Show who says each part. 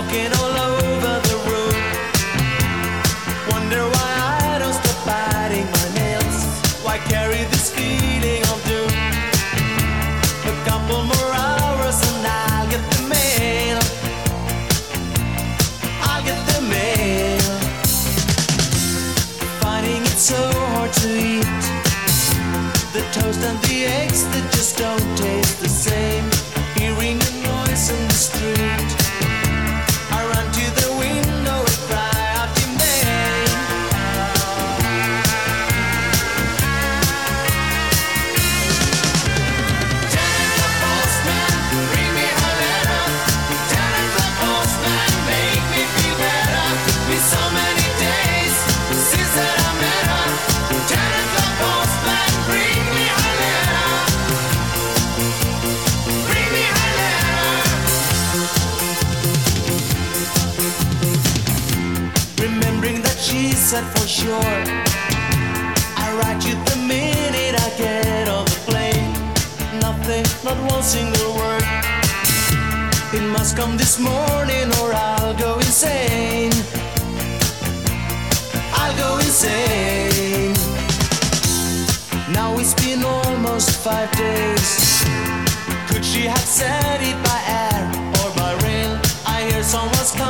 Speaker 1: smoking all over the room. Wonder why I don't stop biting my nails. Why carry this feeling of doom? A couple more hours and I'll get the mail. I'll get the mail. Finding it so hard to eat. The toast and the eggs that just don't taste the same. Hearing a noise in the street, I run to the window and cry out your name. Janet the postman, bring me her letter. Janet the postman, make me feel better. Been so many days since that I met her. Janet the postman, bring me her letter. Bring me her letter. Remembering that she said for sure, I write you the minute I get on the plane. Nothing, not one single word. It must come this morning or I'll go insane. I'll go insane. Now it's been almost 5 days. Could she have said it by air or by rail? I hear someone's coming.